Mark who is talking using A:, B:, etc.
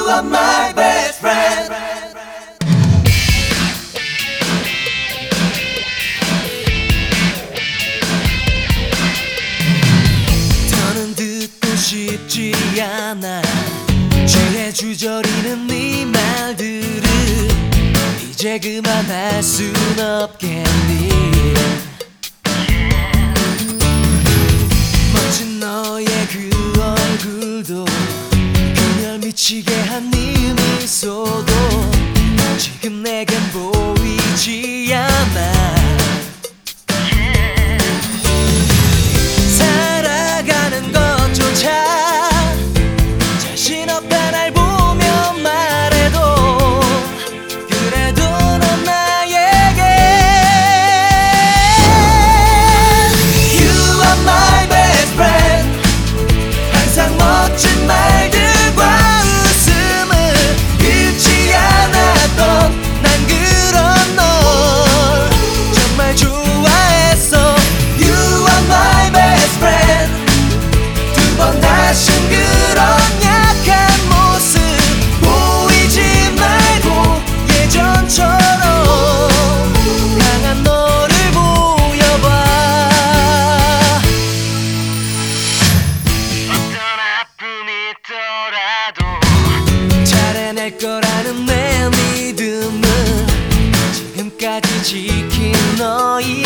A: are my best friend.
B: 더는 듣고 싶지 않아 취해 주저리는 네 말들을 이제 그만할 순 없겠니. 멋진 너의 그 얼굴도 그녀를 미치게 한 네 미소도 지금 내겐 보이지 않아. 살아가는 것조차 자신 없다 날 보며 말해도 그래도 넌 나에게
A: You are my best friend. 항상 멋진 말들과 웃음을 잃지 않았던
B: 난 그런 널 정말 좋아했어.
A: You are my best friend. 두 번 다신 그런
B: 약한 모습 보이지 말고 예전처럼 강한 너를 보여봐. 어떤 아픔이 있더라도 잘해낼 거라는 내 믿음은 지금까지 지킨 너의